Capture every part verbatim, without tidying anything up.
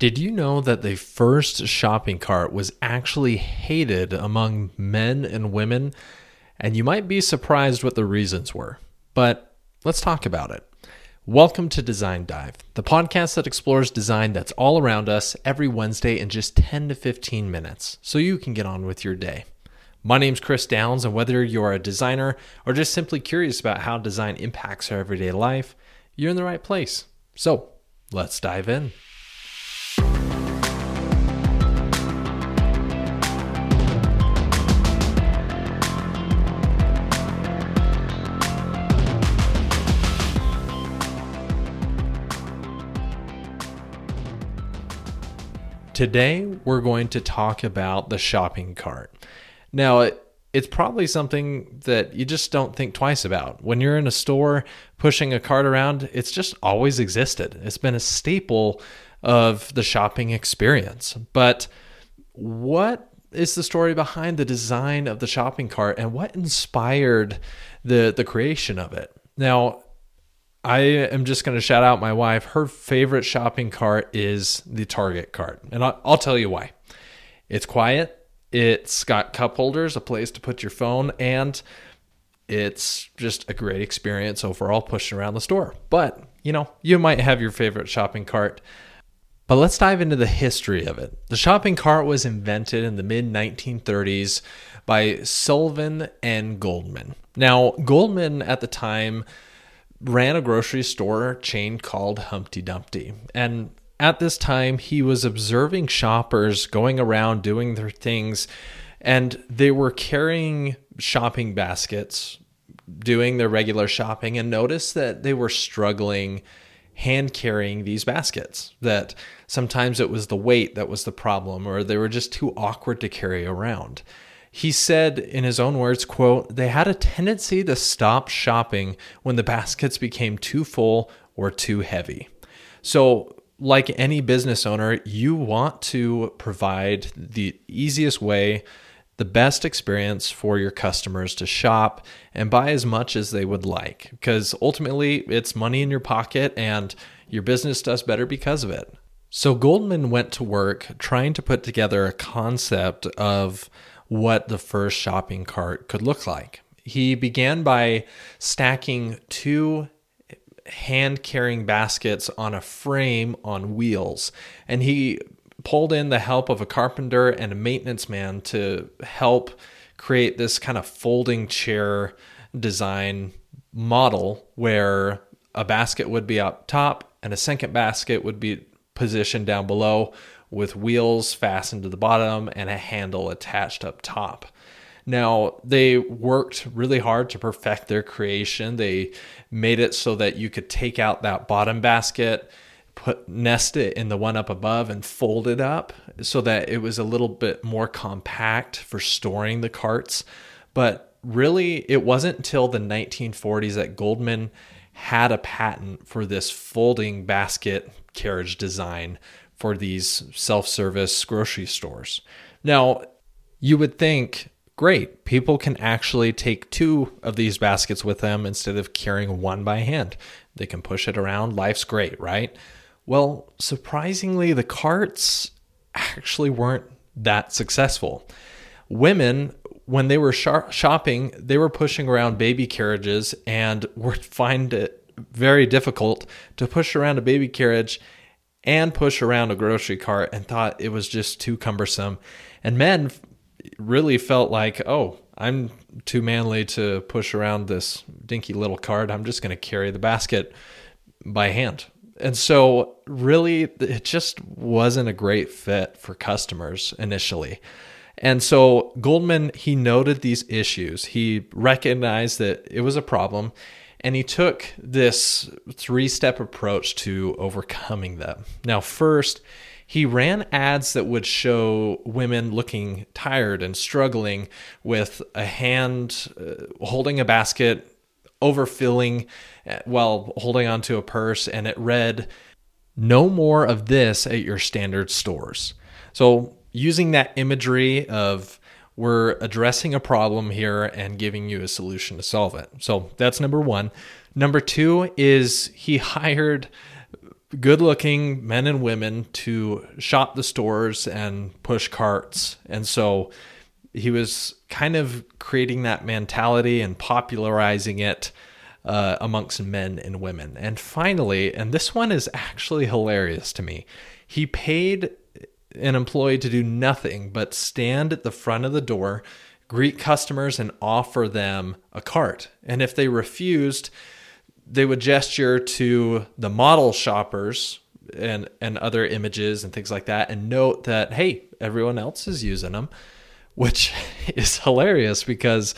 Did you know that the first shopping cart was actually hated among men and women? And you might be surprised what the reasons were. But let's talk about it. Welcome to Design Dive, the podcast that explores design that's all around us every Wednesday in just ten to fifteen minutes, so you can get on with your day. My name's Chris Downs, and whether you're a designer or just simply curious about how design impacts our everyday life, you're in the right place. So let's dive in. Today, we're going to talk about the shopping cart. Now, it, it's probably something that you just don't think twice about. When you're in a store pushing a cart around, it's just always existed. It's been a staple of the shopping experience. But what is the story behind the design of the shopping cart, and what inspired the, the creation of it? Now, I am just going to shout out my wife. Her favorite shopping cart is the Target cart. And I'll, I'll tell you why. It's quiet. It's got cup holders, a place to put your phone, and it's just a great experience overall pushing around the store. But, you know, you might have your favorite shopping cart. But let's dive into the history of it. The shopping cart was invented in the mid nineteen thirties by Sullivan and Goldman. Now, Goldman at the time ran a grocery store chain called Humpty Dumpty. And at this time, he was observing shoppers going around doing their things, and they were carrying shopping baskets, doing their regular shopping, and noticed that they were struggling hand carrying these baskets, that sometimes it was the weight that was the problem, or they were just too awkward to carry around. He said, in his own words, quote, "They had a tendency to stop shopping when the baskets became too full or too heavy." So, like any business owner, you want to provide the easiest way, the best experience for your customers to shop and buy as much as they would like, because ultimately it's money in your pocket and your business does better because of it. So Goldman went to work trying to put together a concept of what the first shopping cart could look like. He began by stacking two hand-carrying baskets on a frame on wheels, and he pulled in the help of a carpenter and a maintenance man to help create this kind of folding chair design model where a basket would be up top and a second basket would be positioned down below, with wheels fastened to the bottom and a handle attached up top. Now, they worked really hard to perfect their creation. They made it so that you could take out that bottom basket, put nest it in the one up above, and fold it up so that it was a little bit more compact for storing the carts. But really, it wasn't until the nineteen forties that Goldman had a patent for this folding basket carriage design for these self-service grocery stores. Now, you would think, great, people can actually take two of these baskets with them instead of carrying one by hand. They can push it around. Life's great, right? Well, surprisingly, the carts actually weren't that successful. Women, when they were sh- shopping, they were pushing around baby carriages and would find it very difficult to push around a baby carriage and push around a grocery cart, and thought it was just too cumbersome. And men really felt like, oh, I'm too manly to push around this dinky little cart. I'm just going to carry the basket by hand. And so really, it just wasn't a great fit for customers initially. And so Goldman, he noted these issues. He recognized that it was a problem, and he took this three-step approach to overcoming them. Now, first, he ran ads that would show women looking tired and struggling with a hand uh, holding a basket, overfilling while holding onto a purse, and it read, "No more of this at your standard stores." So using that imagery of we're addressing a problem here and giving you a solution to solve it. So that's number one. Number two is he hired good-looking men and women to shop the stores and push carts. And so he was kind of creating that mentality and popularizing it uh, amongst men and women. And finally, and this one is actually hilarious to me, he paid an employee to do nothing but stand at the front of the door, greet customers, and offer them a cart. And if they refused, they would gesture to the model shoppers and, and other images and things like that and note that, hey, everyone else is using them, which is hilarious because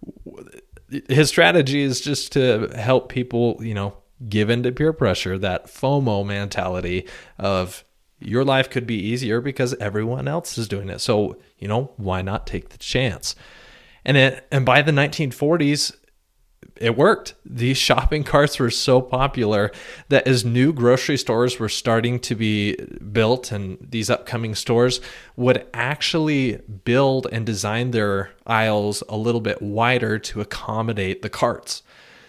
his strategy is just to help people, you know, give into peer pressure, that FOMO mentality of your life could be easier because everyone else is doing it. So, you know, why not take the chance? And it, and by the nineteen forties, it worked. These shopping carts were so popular that as new grocery stores were starting to be built, and these upcoming stores would actually build and design their aisles a little bit wider to accommodate the carts.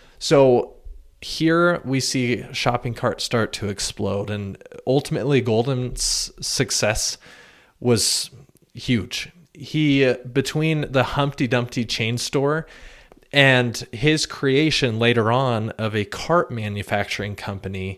So here we see shopping carts start to explode, and ultimately Goldman's success was huge. He, between the Humpty Dumpty chain store and his creation later on of a cart manufacturing company,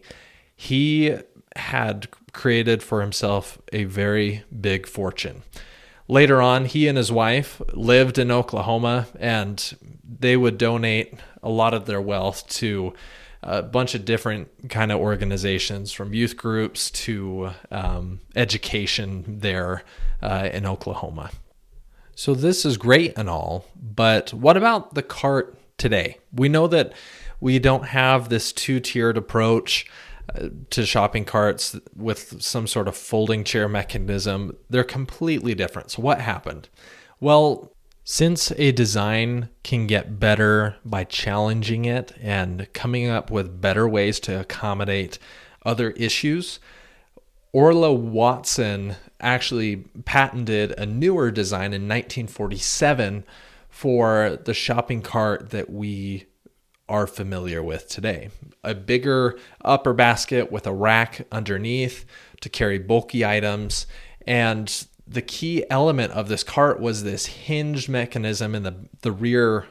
he had created for himself a very big fortune. Later on, he and his wife lived in Oklahoma, and they would donate a lot of their wealth to a bunch of different kind of organizations, from youth groups to um, education there uh, in Oklahoma. So this is great and all, but what about the cart today? We know that we don't have this two-tiered approach uh, to shopping carts with some sort of folding chair mechanism. They're completely different. So what happened? Well, since a design can get better by challenging it and coming up with better ways to accommodate other issues, Orla Watson actually patented a newer design in nineteen forty-seven for the shopping cart that we are familiar with today. A bigger upper basket with a rack underneath to carry bulky items. And the key element of this cart was this hinged mechanism in the, the rear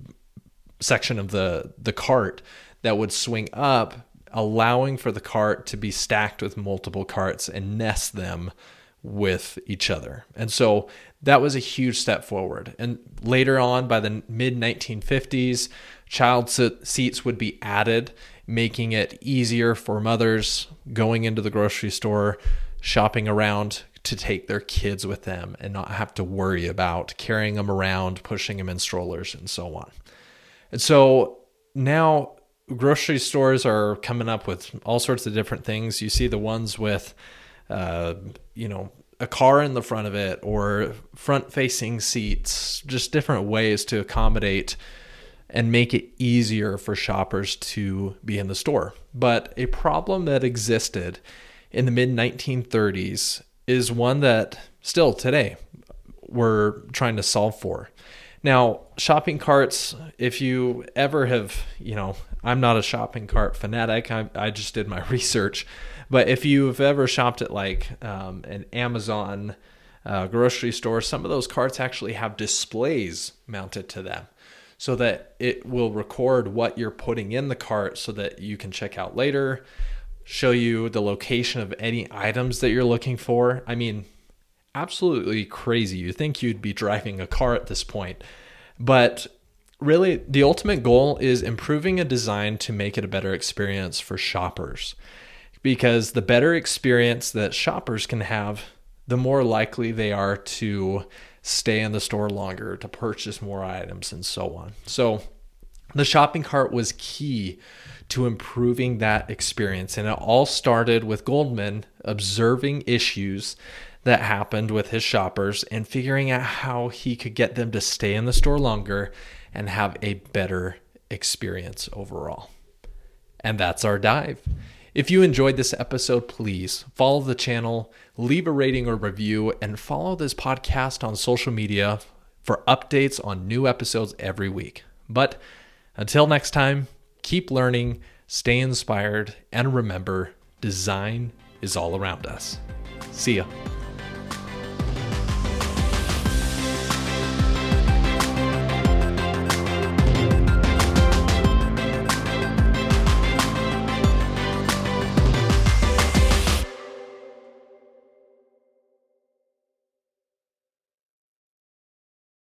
section of the, the cart that would swing up, allowing for the cart to be stacked with multiple carts and nest them with each other. And so that was a huge step forward. And later on, by the mid nineteen fifties, child seats would be added, making it easier for mothers going into the grocery store, shopping around, to take their kids with them and not have to worry about carrying them around, pushing them in strollers, and so on. And so now grocery stores are coming up with all sorts of different things. You see the ones with, uh, you know, a car in the front of it, or front-facing seats, just different ways to accommodate and make it easier for shoppers to be in the store. But a problem that existed in the mid nineteen thirties is one that still today we're trying to solve for. Now, shopping carts, if you ever have, you know, I'm not a shopping cart fanatic. I, I just did my research. But if you've ever shopped at like um, an Amazon uh, grocery store, some of those carts actually have displays mounted to them so that it will record what you're putting in the cart so that you can check out later, show you the location of any items that you're looking for. I mean, absolutely crazy. You think you'd be driving a car at this point. But really, the ultimate goal is improving a design to make it a better experience for shoppers. Because the better experience that shoppers can have, the more likely they are to stay in the store longer, to purchase more items, and so on. So the shopping cart was key to improving that experience. And it all started with Goldman observing issues that happened with his shoppers and figuring out how he could get them to stay in the store longer and have a better experience overall. And that's our dive. If you enjoyed this episode, please follow the channel, leave a rating or review, and follow this podcast on social media for updates on new episodes every week. But until next time, keep learning, stay inspired, and remember, design is all around us. See ya.